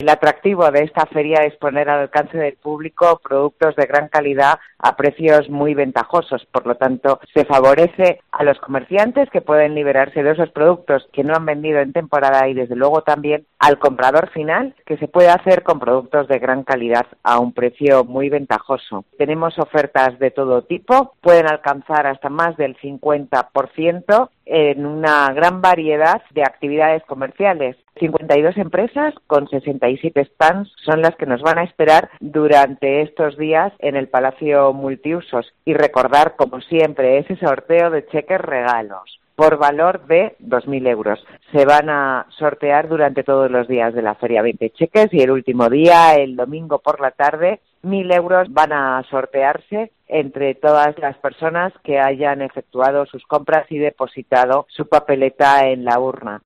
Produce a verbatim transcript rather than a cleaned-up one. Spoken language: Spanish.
El atractivo de esta feria es poner al alcance del público productos de gran calidad a precios muy ventajosos. Por lo tanto, se favorece a los comerciantes que pueden liberarse de esos productos que no han vendido en temporada y, desde luego, también al comprador final, que se puede hacer con productos de gran calidad a un precio muy ventajoso. Tenemos ofertas de todo tipo, pueden alcanzar hasta más del cincuenta por ciento en una gran variedad de actividades comerciales. cincuenta y dos empresas con sesenta y siete stands son las que nos van a esperar durante estos días en el Palacio Multiusos. Y recordar, como siempre, ese sorteo de cheques regalos por valor de dos mil euros. Se van a sortear durante todos los días de la feria veinte cheques y el último día, el domingo por la tarde, mil euros van a sortearse entre todas las personas que hayan efectuado sus compras y depositado su papeleta en la urna.